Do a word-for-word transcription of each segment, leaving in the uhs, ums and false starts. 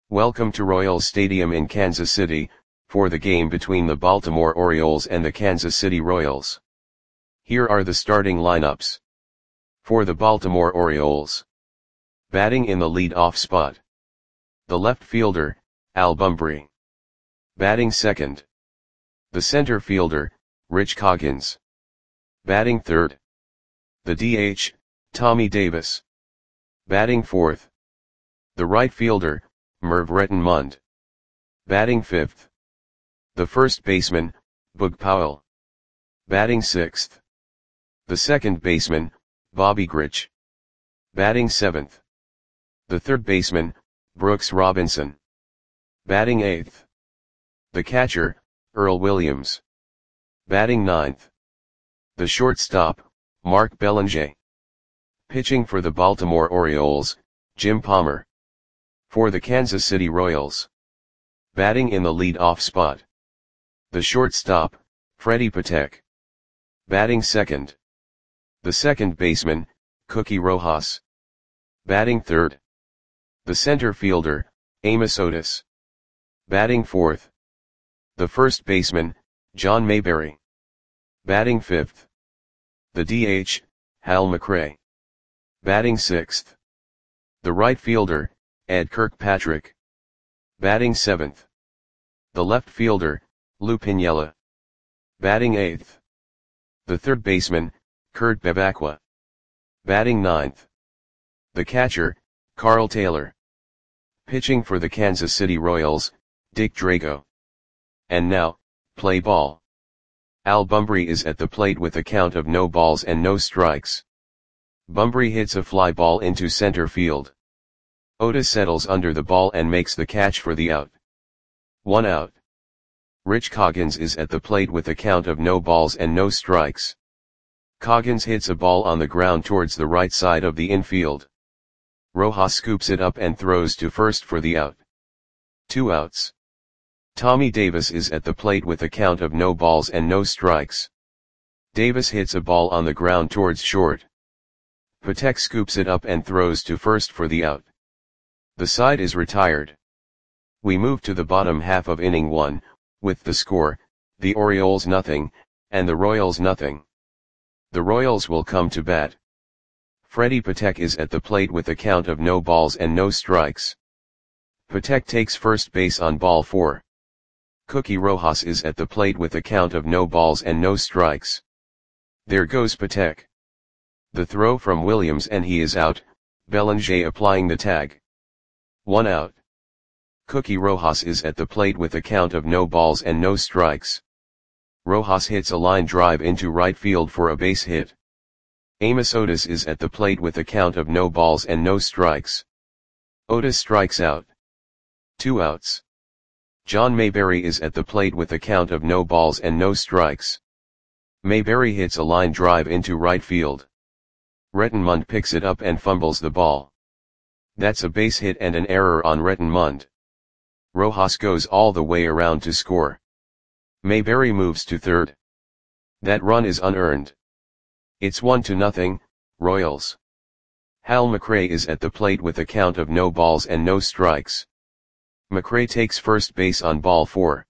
Welcome to Royals Stadium in Kansas City, for the game between the Baltimore Orioles and the Kansas City Royals. Here are the starting lineups. For the Baltimore Orioles. Batting in the lead-off spot. The left fielder, Al Bumbry. Batting second. The center fielder, Rich Coggins. Batting third. The D H, Tommy Davis. Batting fourth. The right fielder, Merv Rettenmund. Batting fifth. The first baseman, Boog Powell. Batting sixth. The second baseman, Bobby Grich. Batting seventh. The third baseman, Brooks Robinson. Batting eighth. The catcher, Earl Williams. Batting ninth. The shortstop, Mark Belanger. Pitching for the Baltimore Orioles, Jim Palmer. For the Kansas City Royals. Batting in the lead-off spot. The shortstop, Freddie Patek. Batting second. The second baseman, Cookie Rojas. Batting third. The center fielder, Amos Otis. Batting fourth. The first baseman, John Mayberry. Batting fifth. The D H, Hal McRae. Batting sixth. The right fielder, Ed Kirkpatrick. Batting seventh. The left fielder, Lou Piniella. Batting eighth. The third baseman, Kurt Bevacqua. Batting ninth. The catcher, Carl Taylor. Pitching for the Kansas City Royals, Dick Drago. And now, play ball. Al Bumbry is at the plate with a count of no balls and no strikes. Bumbry hits a fly ball into center field. Otis settles under the ball and makes the catch for the out. One out. Rich Coggins is at the plate with a count of no balls and no strikes. Coggins hits a ball on the ground towards the right side of the infield. Rojas scoops it up and throws to first for the out. Two outs. Tommy Davis is at the plate with a count of no balls and no strikes. Davis hits a ball on the ground towards short. Patek scoops it up and throws to first for the out. The side is retired. We move to the bottom half of inning one, with the score, the Orioles nothing, and the Royals nothing. The Royals will come to bat. Freddie Patek is at the plate with a count of no balls and no strikes. Patek takes first base on ball four. Cookie Rojas is at the plate with a count of no balls and no strikes. There goes Patek. The throw from Williams and he is out, Belanger applying the tag. One out. Cookie Rojas is at the plate with a count of no balls and no strikes. Rojas hits a line drive into right field for a base hit. Amos Otis is at the plate with a count of no balls and no strikes. Otis strikes out. Two outs. John Mayberry is at the plate with a count of no balls and no strikes. Mayberry hits a line drive into right field. Rettenmund picks it up and fumbles the ball. That's a base hit and an error on Rettenmund. Rojas goes all the way around to score. Mayberry moves to third. That run is unearned. It's one to nothing, Royals. Hal McRae is at the plate with a count of no balls and no strikes. McRae takes first base on ball four.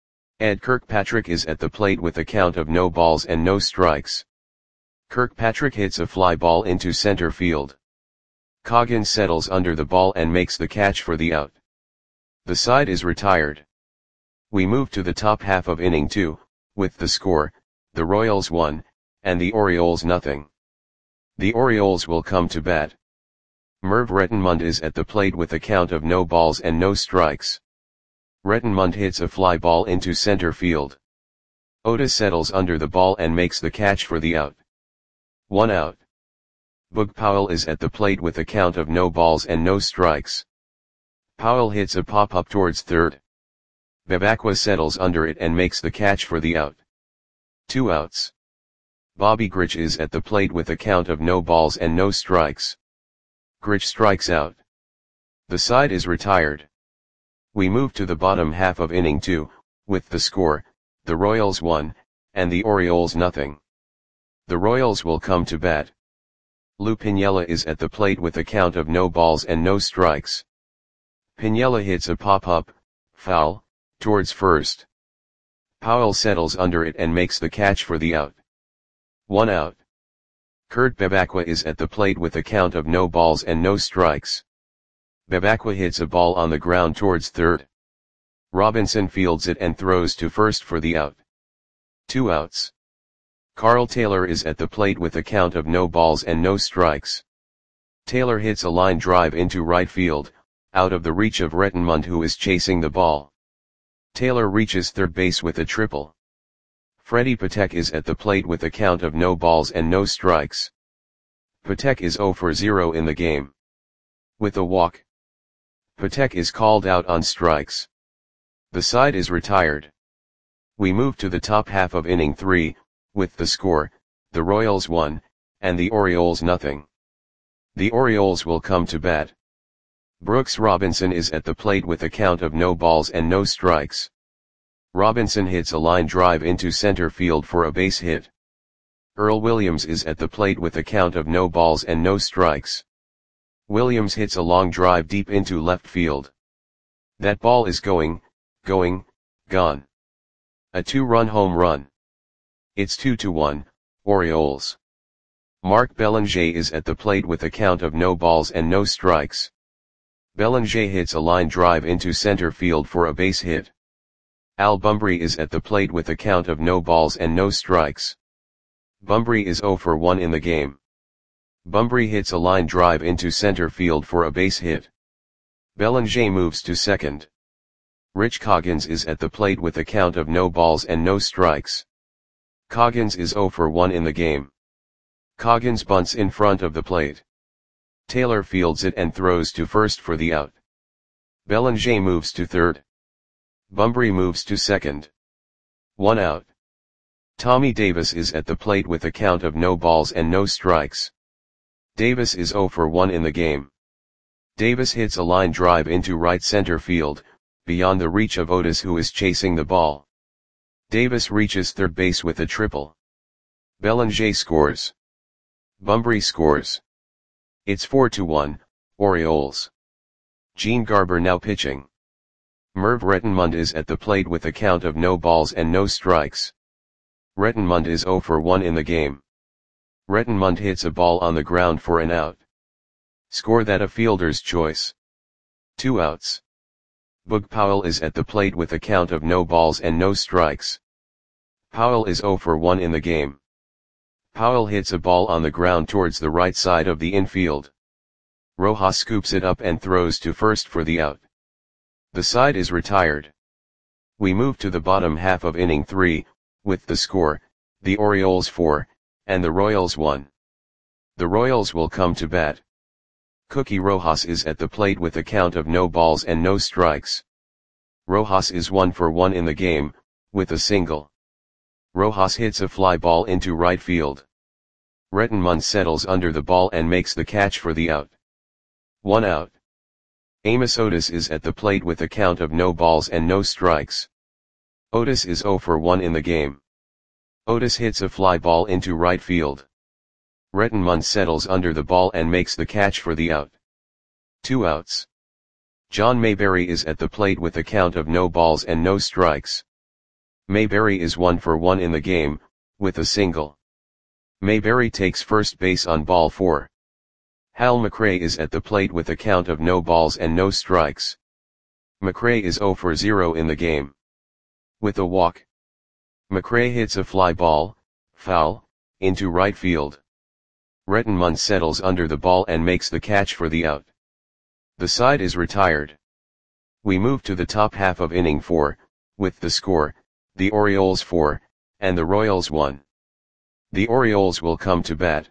Ed Kirkpatrick is at the plate with a count of no balls and no strikes. Kirkpatrick hits a fly ball into center field. Coggins settles under the ball and makes the catch for the out. The side is retired. We move to the top half of inning two, with the score, the Royals one, and the Orioles nothing. The Orioles will come to bat. Merv Rettenmund is at the plate with a count of no balls and no strikes. Rettenmund hits a fly ball into center field. Otis settles under the ball and makes the catch for the out. One out. Boog Powell is at the plate with a count of no balls and no strikes. Powell hits a pop-up towards third. Bevacqua settles under it and makes the catch for the out. Two outs. Bobby Grich is at the plate with a count of no balls and no strikes. Grich strikes out. The side is retired. We move to the bottom half of inning two, with the score, the Royals one, and the Orioles nothing. The Royals will come to bat. Lou Piniella is at the plate with a count of no balls and no strikes. Piniella hits a pop-up, foul, towards first. Powell settles under it and makes the catch for the out. One out. Kurt Bebacqua is at the plate with a count of no balls and no strikes. Bebacqua hits a ball on the ground towards third. Robinson fields it and throws to first for the out. Two outs. Carl Taylor is at the plate with a count of no balls and no strikes. Taylor hits a line drive into right field, out of the reach of Rettenmund, who is chasing the ball. Taylor reaches third base with a triple. Freddie Patek is at the plate with a count of no balls and no strikes. Patek is zero for zero in the game. With a walk, Patek is called out on strikes. The side is retired. We move to the top half of inning three, with the score, the Royals one, and the Orioles nothing. The Orioles will come to bat. Brooks Robinson is at the plate with a count of no balls and no strikes. Robinson hits a line drive into center field for a base hit. Earl Williams is at the plate with a count of no balls and no strikes. Williams hits a long drive deep into left field. That ball is going, going, gone. A two-run home run. It's two to one, Orioles. Mark Belanger is at the plate with a count of no balls and no strikes. Belanger hits a line drive into center field for a base hit. Al Bumbry is at the plate with a count of no balls and no strikes. Bumbry is zero for one in the game. Bumbry hits a line drive into center field for a base hit. Belanger moves to second. Rich Coggins is at the plate with a count of no balls and no strikes. Coggins is zero for one in the game. Coggins bunts in front of the plate. Taylor fields it and throws to first for the out. Belanger moves to third. Bumbry moves to second. One out. Tommy Davis is at the plate with a count of no balls and no strikes. Davis is zero for one in the game. Davis hits a line drive into right center field, beyond the reach of Otis, who is chasing the ball. Davis reaches third base with a triple. Belanger scores. Bumbry scores. It's four to one, Orioles. Gene Garber now pitching. Merv Rettenmund is at the plate with a count of no balls and no strikes. Rettenmund is zero for one in the game. Rettenmund hits a ball on the ground for an out. Score that a fielder's choice. Two outs. Boog Powell is at the plate with a count of no balls and no strikes. Powell is zero for one in the game. Powell hits a ball on the ground towards the right side of the infield. Rojas scoops it up and throws to first for the out. The side is retired. We move to the bottom half of inning three, with the score, the Orioles four, and the Royals one. The Royals will come to bat. Cookie Rojas is at the plate with a count of no balls and no strikes. Rojas is one for one in the game, with a single. Rojas hits a fly ball into right field. Rettenmund settles under the ball and makes the catch for the out. One out. Amos Otis is at the plate with a count of no balls and no strikes. Otis is zero for one in the game. Otis hits a fly ball into right field. Rettenmund settles under the ball and makes the catch for the out. Two outs. John Mayberry is at the plate with a count of no balls and no strikes. Mayberry is one for one in the game, with a single. Mayberry takes first base on ball four. Hal McRae is at the plate with a count of no balls and no strikes. McRae is zero for zero in the game. With a walk, McRae hits a fly ball, foul, into right field. Rettenmund settles under the ball and makes the catch for the out. The side is retired. We move to the top half of inning four, with the score, the Orioles four, and the Royals one. The Orioles will come to bat.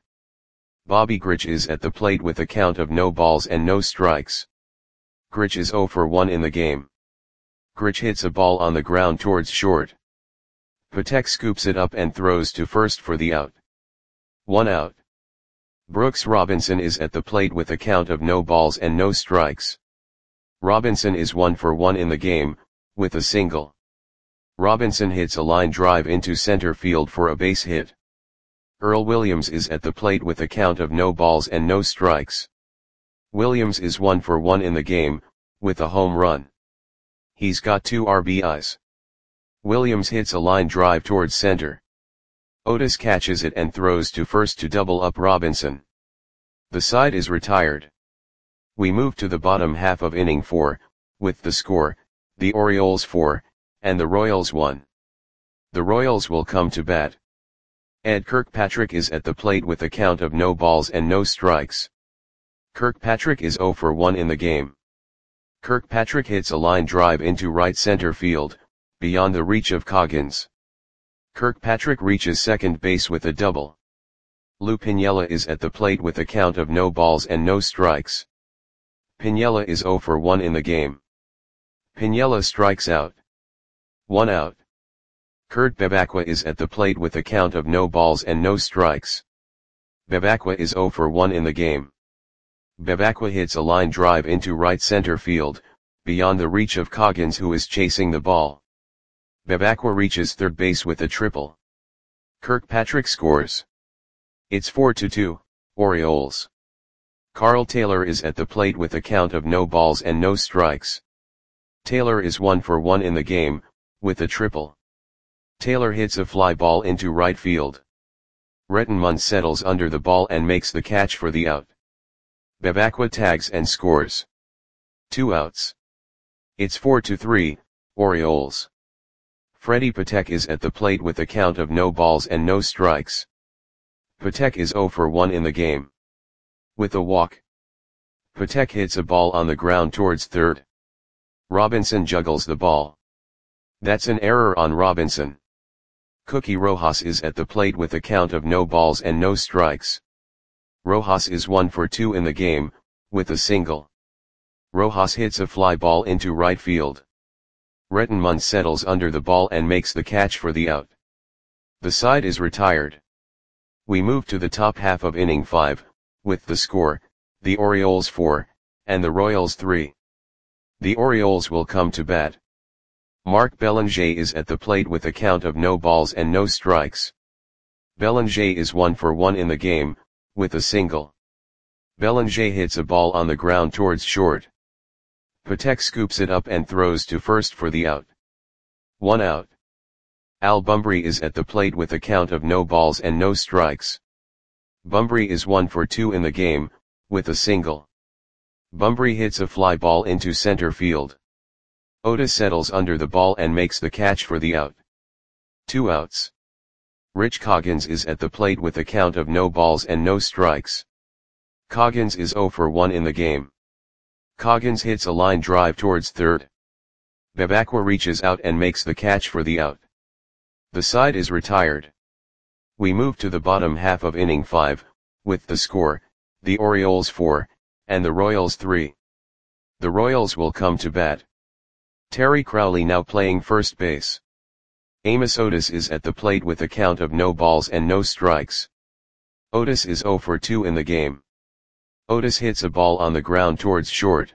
Bobby Grich is at the plate with a count of no balls and no strikes. Grich is zero for one in the game. Grich hits a ball on the ground towards short. Patek scoops it up and throws to first for the out. One out. Brooks Robinson is at the plate with a count of no balls and no strikes. Robinson is one for one in the game, with a single. Robinson hits a line drive into center field for a base hit. Earl Williams is at the plate with a count of no balls and no strikes. Williams is one for one in the game, with a home run. He's got two R B Is. Williams hits a line drive towards center. Otis catches it and throws to first to double up Robinson. The side is retired. We move to the bottom half of inning four, with the score, the Orioles four, and the Royals one. The Royals will come to bat. Ed Kirkpatrick is at the plate with a count of no balls and no strikes. Kirkpatrick is oh for one in the game. Kirkpatrick hits a line drive into right center field, beyond the reach of Coggins. Kirkpatrick reaches second base with a double. Lou Piniella is at the plate with a count of no balls and no strikes. Piniella is oh for one in the game. Piniella strikes out. One out. Kurt Bebacqua is at the plate with a count of no balls and no strikes. Bebacqua is oh for one in the game. Bebacqua hits a line drive into right center field, beyond the reach of Coggins who is chasing the ball. Bebacqua reaches third base with a triple. Kirkpatrick scores. It's four to two, Orioles. Carl Taylor is at the plate with a count of no balls and no strikes. Taylor is one for one in the game, with a triple. Taylor hits a fly ball into right field. Rettenmund settles under the ball and makes the catch for the out. Bebacqua tags and scores. Two outs. It's four to three, Orioles. Freddie Patek is at the plate with a count of no balls and no strikes. Patek is oh for one in the game. With a walk. Patek hits a ball on the ground towards third. Robinson juggles the ball. That's an error on Robinson. Cookie Rojas is at the plate with a count of no balls and no strikes. Rojas is one for two in the game, with a single. Rojas hits a fly ball into right field. Rettenmund settles under the ball and makes the catch for the out. The side is retired. We move to the top half of inning five, with the score, the Orioles four, and the Royals three. The Orioles will come to bat. Mark Belanger is at the plate with a count of no balls and no strikes. Belanger is one for one in the game, with a single. Belanger hits a ball on the ground towards short. Patek scoops it up and throws to first for the out. One out. Al Bumbry is at the plate with a count of no balls and no strikes. Bumbry is one for two in the game, with a single. Bumbry hits a fly ball into center field. Otis settles under the ball and makes the catch for the out. Two outs. Rich Coggins is at the plate with a count of no balls and no strikes. Coggins is oh for one in the game. Coggins hits a line drive towards third. Bebacqua reaches out and makes the catch for the out. The side is retired. We move to the bottom half of inning five, with the score, the Orioles four, and the Royals three. The Royals will come to bat. Terry Crowley now playing first base. Amos Otis is at the plate with a count of no balls and no strikes. Otis is oh for two in the game. Otis hits a ball on the ground towards short.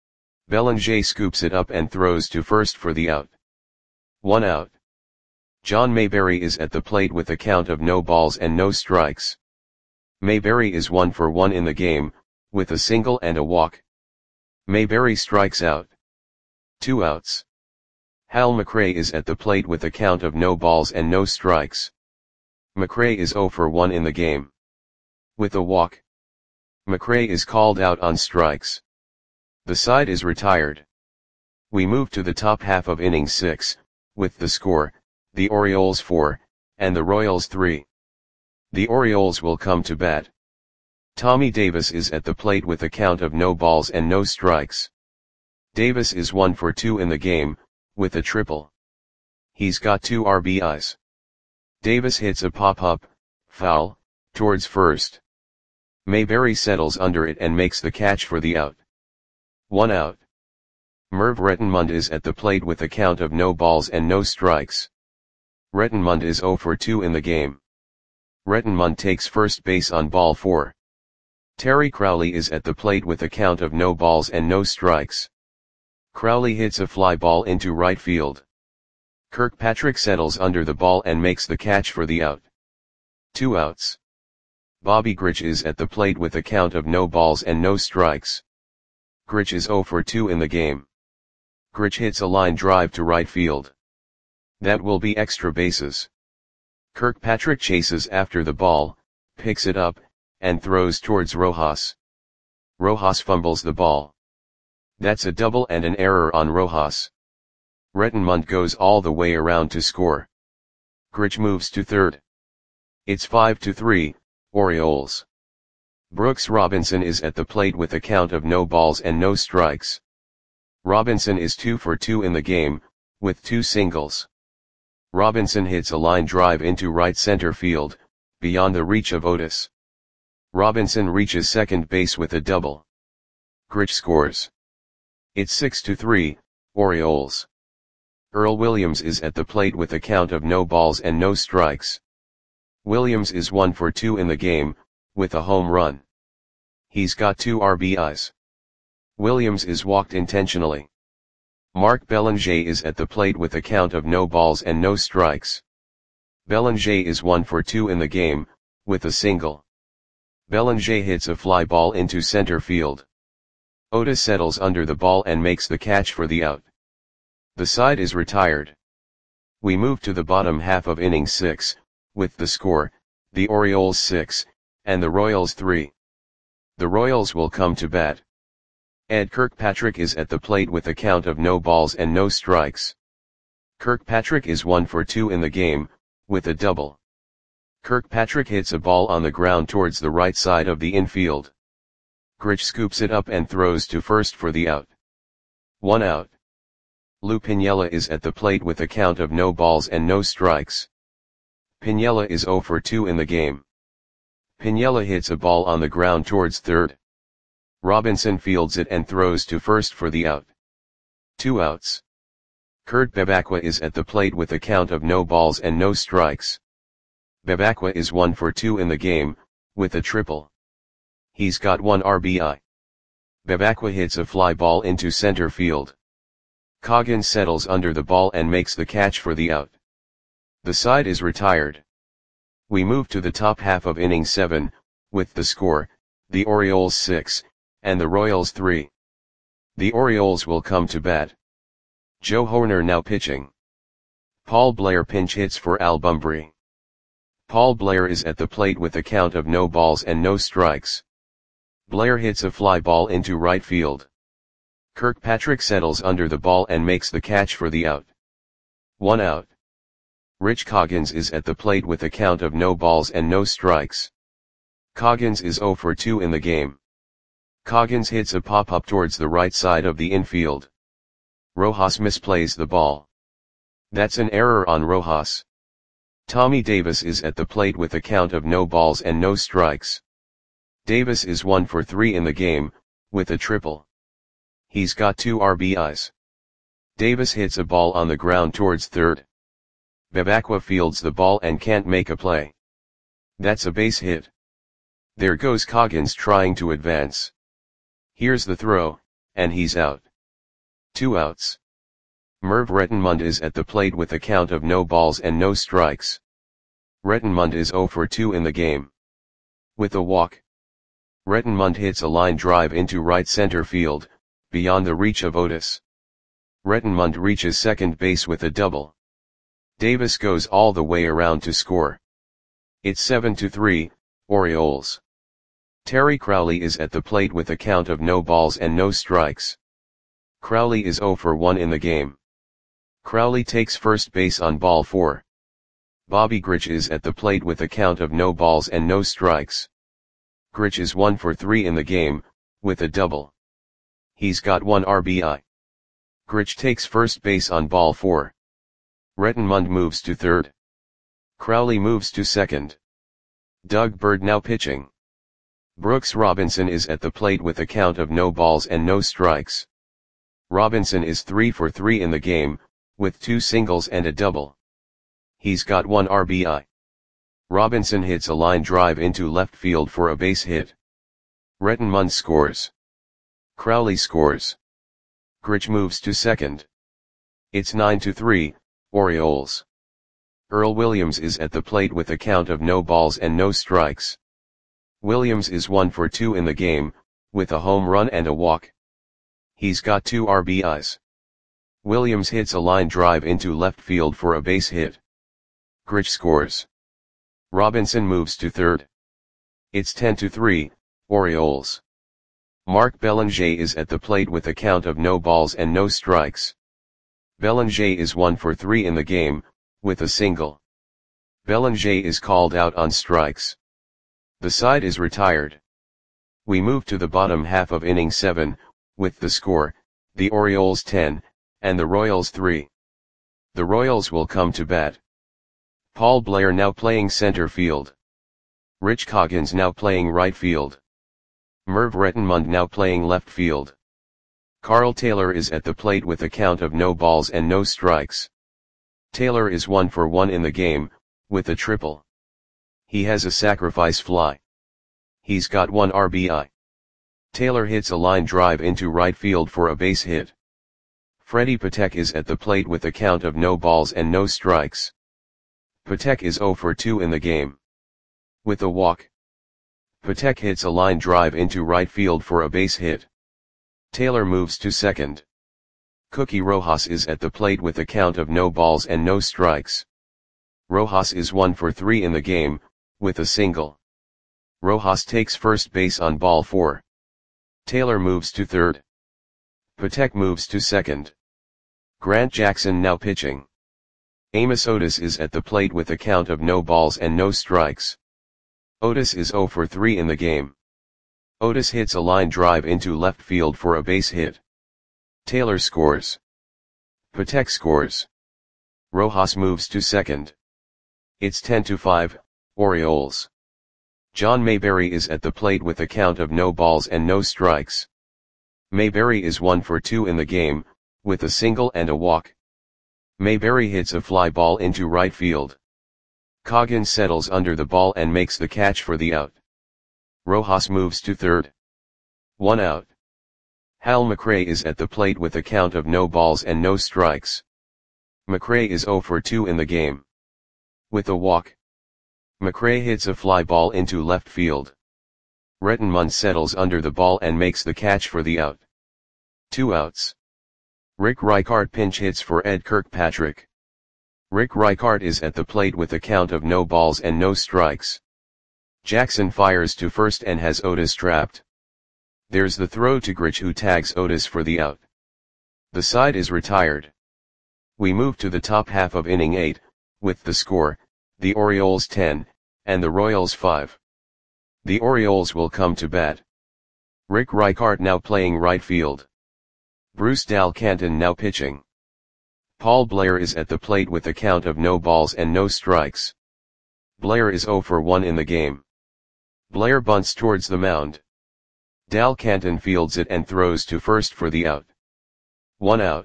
Belanger scoops it up and throws to first for the out. One out. John Mayberry is at the plate with a count of no balls and no strikes. Mayberry is one for one in the game, with a single and a walk. Mayberry strikes out. Two outs. Hal McRae is at the plate with a count of no balls and no strikes. McRae is oh for one in the game. With a walk. McRae is called out on strikes. The side is retired. We move to the top half of inning six, with the score, the Orioles four, and the Royals three. The Orioles will come to bat. Tommy Davis is at the plate with a count of no balls and no strikes. Davis is one for two in the game, with a triple. He's got two R B Is. Davis hits a pop-up, foul, towards first. Mayberry settles under it and makes the catch for the out. One out. Merv Rettenmund is at the plate with a count of no balls and no strikes. Rettenmund is oh for two in the game. Rettenmund takes first base on ball four. Terry Crowley is at the plate with a count of no balls and no strikes. Crowley hits a fly ball into right field. Kirkpatrick settles under the ball and makes the catch for the out. Two outs. Bobby Grich is at the plate with a count of no balls and no strikes. Grich is zero for two in the game. Grich hits a line drive to right field. That will be extra bases. Kirkpatrick chases after the ball, picks it up, and throws towards Rojas. Rojas fumbles the ball. That's a double and an error on Rojas. Rettenmund goes all the way around to score. Grich moves to third. It's five to three, Orioles. Brooks Robinson is at the plate with a count of no balls and no strikes. Robinson is two for two in the game, with two singles. Robinson hits a line drive into right center field, beyond the reach of Otis. Robinson reaches second base with a double. Grich scores. It's six to three, Orioles. Earl Williams is at the plate with a count of no balls and no strikes. Williams is one for two in the game, with a home run. He's got two R B Is. Williams is walked intentionally. Mark Belanger is at the plate with a count of no balls and no strikes. Belanger is one for two in the game, with a single. Belanger hits a fly ball into center field. Otis settles under the ball and makes the catch for the out. The side is retired. We move to the bottom half of inning six, with the score, the Orioles six, and the Royals three. The Royals will come to bat. Ed Kirkpatrick is at the plate with a count of no balls and no strikes. Kirkpatrick is one for two in the game, with a double. Kirkpatrick hits a ball on the ground towards the right side of the infield. Grich scoops it up and throws to first for the out. One out. Lou Piniella is at the plate with a count of no balls and no strikes. Piniella is zero for two in the game. Piniella hits a ball on the ground towards third. Robinson fields it and throws to first for the out. Two outs. Kurt Bebacqua is at the plate with a count of no balls and no strikes. Bebacqua is one for two in the game, with a triple. He's got one R B I. Bebacqua hits a fly ball into center field. Coggins settles under the ball and makes the catch for the out. The side is retired. We move to the top half of inning seven, with the score, the Orioles six, and the Royals three. The Orioles will come to bat. Joe Hoerner now pitching. Paul Blair pinch hits for Al Bumbry. Paul Blair is at the plate with a count of no balls and no strikes. Blair hits a fly ball into right field. Kirkpatrick settles under the ball and makes the catch for the out. One out. Rich Coggins is at the plate with a count of no balls and no strikes. Coggins is zero for two in the game. Coggins hits a pop-up towards the right side of the infield. Rojas misplays the ball. That's an error on Rojas. Tommy Davis is at the plate with a count of no balls and no strikes. Davis is one for three in the game, with a triple. He's got two R B Is. Davis hits a ball on the ground towards third. Bebacqua fields the ball and can't make a play. That's a base hit. There goes Coggins trying to advance. Here's the throw, and he's out. Two outs. Merv Rettenmund is at the plate with a count of no balls and no strikes. Rettenmund is zero for two in the game. With a walk. Rettenmund hits a line drive into right center field, beyond the reach of Otis. Rettenmund reaches second base with a double. Davis goes all the way around to score. It's seven to three, Orioles. Terry Crowley is at the plate with a count of no balls and no strikes. Crowley is zero for one in the game. Crowley takes first base on ball four. Bobby Grich is at the plate with a count of no balls and no strikes. Grich is one for three in the game, with a double. He's got one R B I. Grich takes first base on ball four. Rettenmund moves to third. Crowley moves to second. Doug Bird now pitching. Brooks Robinson is at the plate with a count of no balls and no strikes. Robinson is three for three in the game, with two singles and a double. He's got one R B I. Robinson hits a line drive into left field for a base hit. Rettenmund scores. Crowley scores. Grich moves to second. It's nine to three, Orioles. Earl Williams is at the plate with a count of no balls and no strikes. Williams is one for two in the game, with a home run and a walk. He's got two R B Is. Williams hits a line drive into left field for a base hit. Grich scores. Robinson moves to third. It's ten to three, Orioles. Mark Belanger is at the plate with a count of no balls and no strikes. Belanger is one for three in the game, with a single. Belanger is called out on strikes. The side is retired. We move to the bottom half of inning seven, with the score, the Orioles ten, and the Royals three. The Royals will come to bat. Paul Blair now playing center field. Rich Coggins now playing right field. Merv Rettenmund now playing left field. Carl Taylor is at the plate with a count of no balls and no strikes. Taylor is one for one in the game, with a triple. He has a sacrifice fly. He's got one R B I. Taylor hits a line drive into right field for a base hit. Freddie Patek is at the plate with a count of no balls and no strikes. Patek is zero for two in the game. With a walk. Patek hits a line drive into right field for a base hit. Taylor moves to second. Cookie Rojas is at the plate with a count of no balls and no strikes. Rojas is one for three in the game, with a single. Rojas takes first base on ball four. Taylor moves to third. Patek moves to second. Grant Jackson now pitching. Amos Otis is at the plate with a count of no balls and no strikes. Otis is zero for three in the game. Otis hits a line drive into left field for a base hit. Taylor scores. Patek scores. Rojas moves to second. It's ten to five, Orioles. John Mayberry is at the plate with a count of no balls and no strikes. Mayberry is one for two in the game, with a single and a walk. Mayberry hits a fly ball into right field. Coggins settles under the ball and makes the catch for the out. Rojas moves to third. One out. Hal McRae is at the plate with a count of no balls and no strikes. McRae is zero for two in the game. With a walk. McRae hits a fly ball into left field. Rettenmund settles under the ball and makes the catch for the out. Two outs. Rick Reichart pinch hits for Ed Kirkpatrick. Rick Reichart is at the plate with a count of no balls and no strikes. Jackson fires to first and has Otis trapped. There's the throw to Grich, who tags Otis for the out. The side is retired. We move to the top half of inning eight, with the score, the Orioles ten, and the Royals five. The Orioles will come to bat. Rick Reichart now playing right field. Bruce Dal Canton now pitching. Paul Blair is at the plate with a count of no balls and no strikes. Blair is zero for one in the game. Blair bunts towards the mound. Dal Canton fields it and throws to first for the out. One out.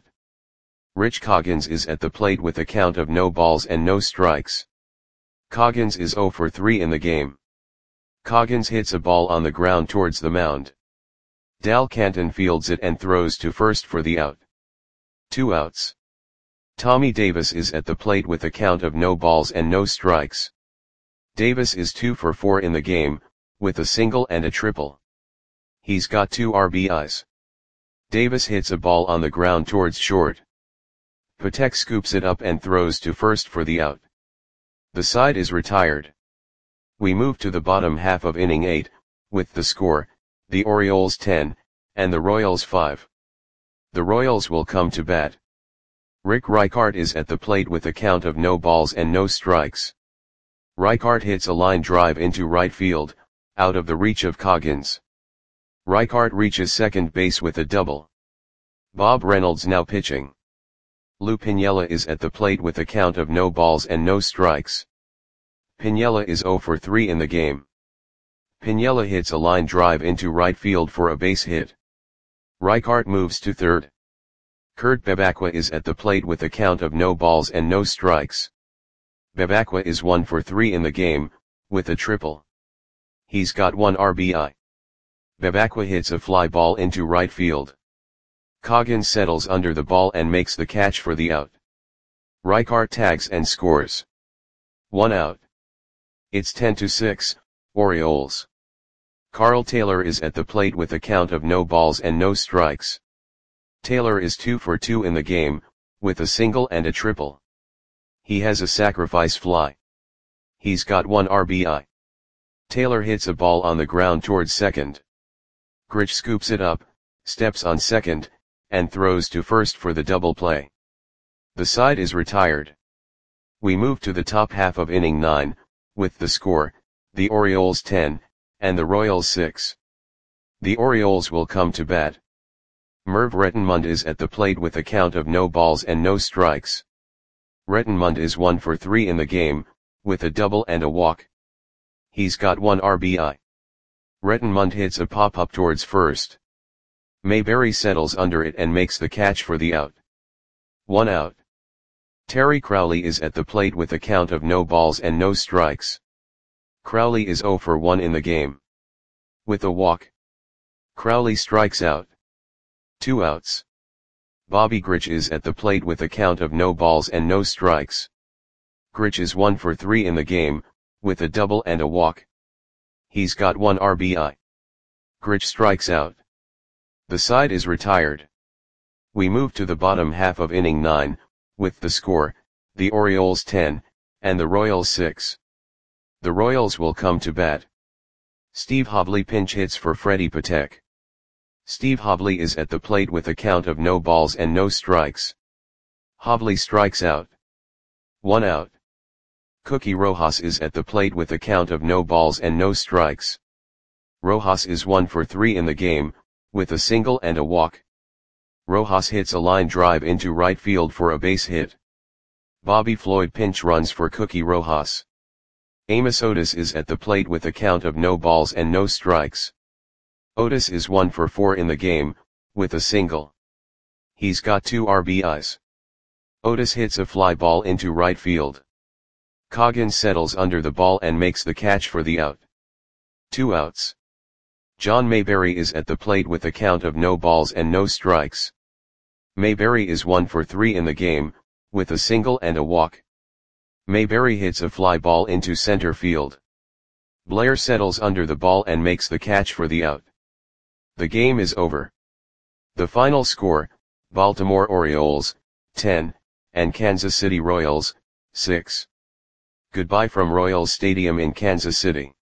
Rich Coggins is at the plate with a count of no balls and no strikes. Coggins is zero for three in the game. Coggins hits a ball on the ground towards the mound. Dal Canton fields it and throws to first for the out. Two outs. Tommy Davis is at the plate with a count of no balls and no strikes. Davis is two for four in the game, with a single and a triple. He's got two R B Is. Davis hits a ball on the ground towards short. Patek scoops it up and throws to first for the out. The side is retired. We move to the bottom half of inning eight, with the score, the Orioles ten, and the Royals five. The Royals will come to bat. Rick Reichart is at the plate with a count of no balls and no strikes. Reichart hits a line drive into right field, out of the reach of Coggins. Reichart reaches second base with a double. Bob Reynolds now pitching. Lou Piniella is at the plate with a count of no balls and no strikes. Piniella is zero for three in the game. Piniella hits a line drive into right field for a base hit. Reichart moves to third. Kurt Bebacqua is at the plate with a count of no balls and no strikes. Bebacqua is one for three in the game, with a triple. He's got one R B I. Bebacqua hits a fly ball into right field. Coggins settles under the ball and makes the catch for the out. Reichart tags and scores. One out. It's ten to six, Orioles. Carl Taylor is at the plate with a count of no balls and no strikes. Taylor is two for two in the game, with a single and a triple. He has a sacrifice fly. He's got one R B I. Taylor hits a ball on the ground towards second. Grich scoops it up, steps on second, and throws to first for the double play. The side is retired. We move to the top half of inning nine, with the score, the Orioles ten, and the Royals six. The Orioles will come to bat. Merv Rettenmund is at the plate with a count of no balls and no strikes. Rettenmund is one for three in the game, with a double and a walk. He's got one R B I. Rettenmund hits a pop-up towards first. Mayberry settles under it and makes the catch for the out. One out. Terry Crowley is at the plate with a count of no balls and no strikes. Crowley is zero for one in the game. With a walk, Crowley strikes out. Two outs. Bobby Grich is at the plate with a count of no balls and no strikes. Grich is one for three in the game, with a double and a walk. He's got one R B I. Grich strikes out. The side is retired. We move to the bottom half of inning nine, with the score, the Orioles ten, and the Royals six. The Royals will come to bat. Steve Hobley pinch hits for Freddie Patek. Steve Hobley is at the plate with a count of no balls and no strikes. Hobley strikes out. One out. Cookie Rojas is at the plate with a count of no balls and no strikes. Rojas is one for three in the game, with a single and a walk. Rojas hits a line drive into right field for a base hit. Bobby Floyd pinch runs for Cookie Rojas. Amos Otis is at the plate with a count of no balls and no strikes. Otis is one for four in the game, with a single. He's got two R B Is. Otis hits a fly ball into right field. Coggins settles under the ball and makes the catch for the out. Two outs. John Mayberry is at the plate with a count of no balls and no strikes. Mayberry is one for three in the game, with a single and a walk. Mayberry hits a fly ball into center field. Blair settles under the ball and makes the catch for the out. The game is over. The final score, Baltimore Orioles, ten, and Kansas City Royals, six. Goodbye from Royals Stadium in Kansas City.